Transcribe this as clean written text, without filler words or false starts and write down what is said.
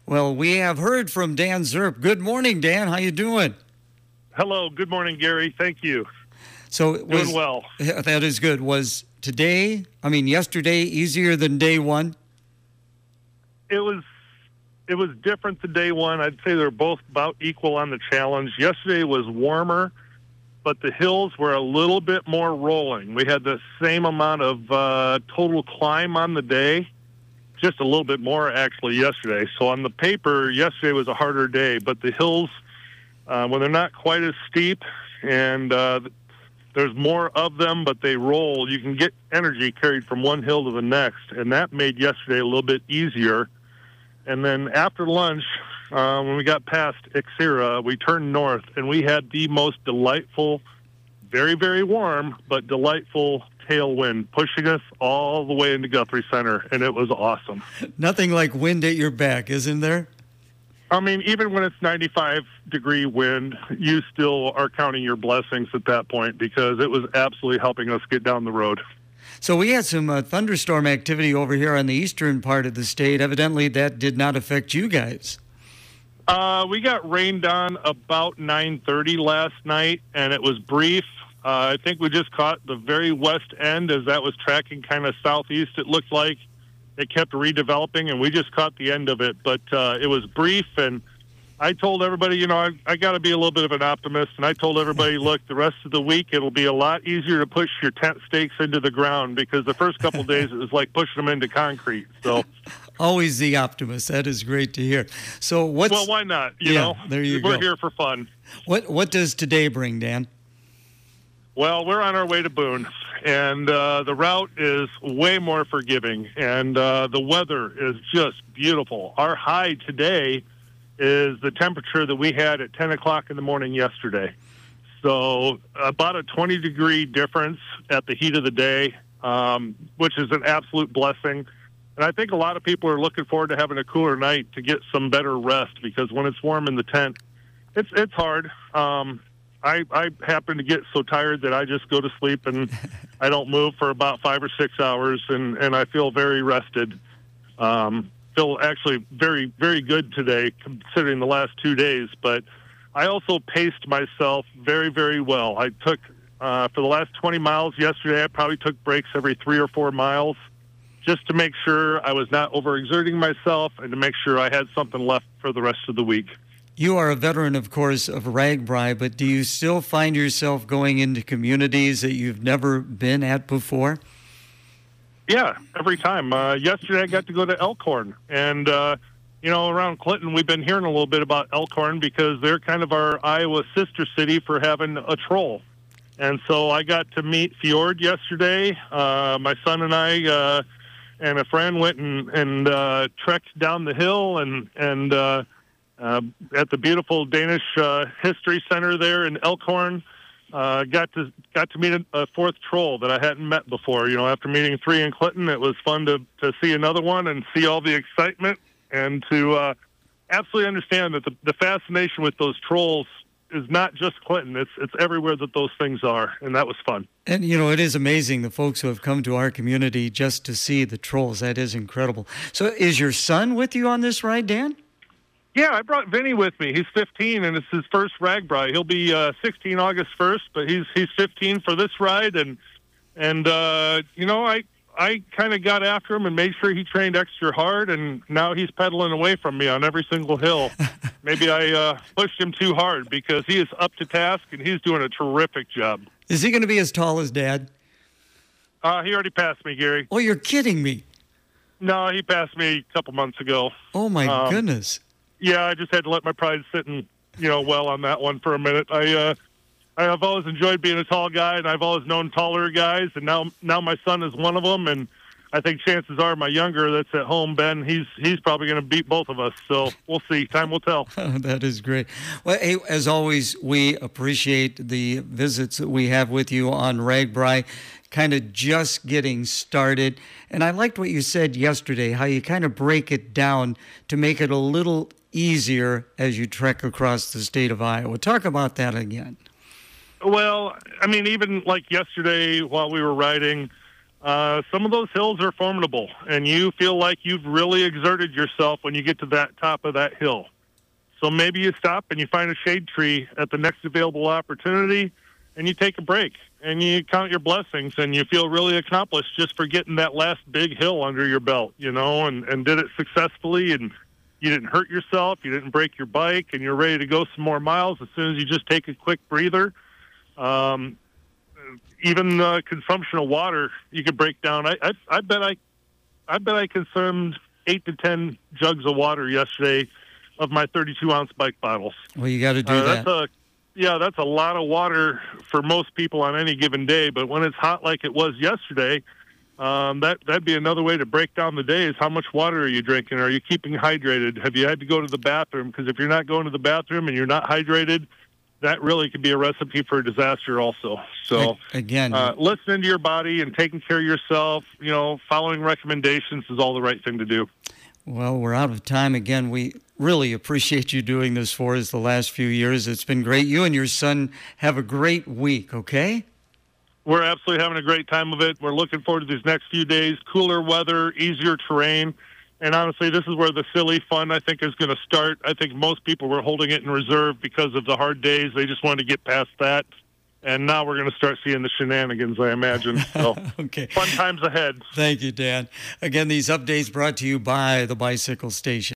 Well, we have heard from Dan Zerp. Good morning, Dan. How you doing? Hello. Good morning, Gary. Thank you. So Doing well. That is good. Was yesterday easier than day one? It was different than day one. I'd say they're both about equal on the challenge. Yesterday was warmer, but the hills were a little bit more rolling. We had the same amount of total climb on the day, just a little bit more actually yesterday. So on the paper, yesterday was a harder day, but the hills, when they're not quite as steep and there's more of them, but they roll, you can get energy carried from one hill to the next, and that made yesterday a little bit easier. And then after lunch, when we got past Ixira, we turned north, and we had the most delightful, very, very warm, but delightful tailwind pushing us all the way into Guthrie Center, and it was awesome. Nothing like wind at your back, isn't there? I mean, even when it's 95-degree wind, you still are counting your blessings at that point because it was absolutely helping us get down the road. So we had some thunderstorm activity over here on the eastern part of the state. Evidently, that did not affect you guys. We got rained on about 9:30 last night, and it was brief. I think we just caught the very west end as that was tracking kind of southeast. It looked like it kept redeveloping, and we just caught the end of it. But it was brief, and I told everybody, I got to be a little bit of an optimist, and I told everybody, look, the rest of the week it'll be a lot easier to push your tent stakes into the ground because the first couple of days it was like pushing them into concrete. So always the optimist. That is great to hear. So well, why not? You know, there you we're go. here for fun. What does today bring, Dan? Well, we're on our way to Boone, and the route is way more forgiving, and the weather is just beautiful. Our high today is the temperature that we had at 10 o'clock in the morning yesterday. So about a 20-degree difference at the heat of the day, which is an absolute blessing. And I think a lot of people are looking forward to having a cooler night to get some better rest because when it's warm in the tent, it's hard. I happen to get so tired that I just go to sleep and I don't move for about 5 or 6 hours, and I feel very rested. Feel actually very, very good today considering the last 2 days, but I also paced myself very, very well. I took, for the last 20 miles yesterday, I probably took breaks every 3 or 4 miles just to make sure I was not overexerting myself and to make sure I had something left for the rest of the week. You are a veteran, of course, of RAGBRAI, but do you still find yourself going into communities that you've never been at before? Yeah, every time. Yesterday I got to go to Elkhorn, and, around Clinton we've been hearing a little bit about Elkhorn because they're kind of our Iowa sister city for having a troll. And so I got to meet Fjord yesterday. My son and I and a friend went and trekked down the hill and at the beautiful Danish History Center there in Elkhorn. Got to meet a fourth troll that I hadn't met before. After meeting 3 in Clinton, it was fun to see another one and see all the excitement and to absolutely understand that the fascination with those trolls is not just Clinton. It's everywhere that those things are, and that was fun. And, it is amazing, the folks who have come to our community just to see the trolls. That is incredible. So is your son with you on this ride, Dan? Yeah, I brought Vinny with me. He's 15, and it's his first RAGBRAI. He'll be 16 August 1st, but he's 15 for this ride. And I kind of got after him and made sure he trained extra hard, and now he's pedaling away from me on every single hill. Maybe I pushed him too hard because he is up to task, and he's doing a terrific job. Is he going to be as tall as Dad? He already passed me, Gary. Oh, you're kidding me. No, he passed me a couple months ago. Oh, my goodness. Yeah, I just had to let my pride sit in, well on that one for a minute. I have always enjoyed being a tall guy, and I've always known taller guys, and now my son is one of them, and I think chances are my younger that's at home, Ben, he's probably going to beat both of us. So we'll see. Time will tell. That is great. Well, hey, as always, we appreciate the visits that we have with you on RAGBRAI, kind of just getting started. And I liked what you said yesterday, how you kind of break it down to make it a little easier as you trek across the state of Iowa. Talk about that again. Well, I mean, even like yesterday while we were riding, some of those hills are formidable, and you feel like you've really exerted yourself when you get to that top of that hill. So maybe you stop and you find a shade tree at the next available opportunity, and you take a break, and you count your blessings, and you feel really accomplished just for getting that last big hill under your belt, and did it successfully, and you didn't hurt yourself, you didn't break your bike, and you're ready to go some more miles as soon as you just take a quick breather. Even consumption of water, you could break down. I bet I consumed 8 to 10 jugs of water yesterday of my 32-ounce bike bottles. Well, you got to do that. That's a lot of water for most people on any given day. But when it's hot like it was yesterday, that'd be another way to break down the day is how much water are you drinking? Are you keeping hydrated? Have you had to go to the bathroom? Because if you're not going to the bathroom and you're not hydrated, that really could be a recipe for a disaster also. So, again, listening to your body and taking care of yourself, following recommendations is all the right thing to do. Well, we're out of time. Again, we really appreciate you doing this for us the last few years. It's been great. You and your son have a great week, okay? We're absolutely having a great time of it. We're looking forward to these next few days. Cooler weather, easier terrain. And honestly, this is where the silly fun, I think, is going to start. I think most people were holding it in reserve because of the hard days. They just wanted to get past that. And now we're going to start seeing the shenanigans, I imagine. So, okay. Fun times ahead. Thank you, Dan. Again, these updates brought to you by the Bicycle Station.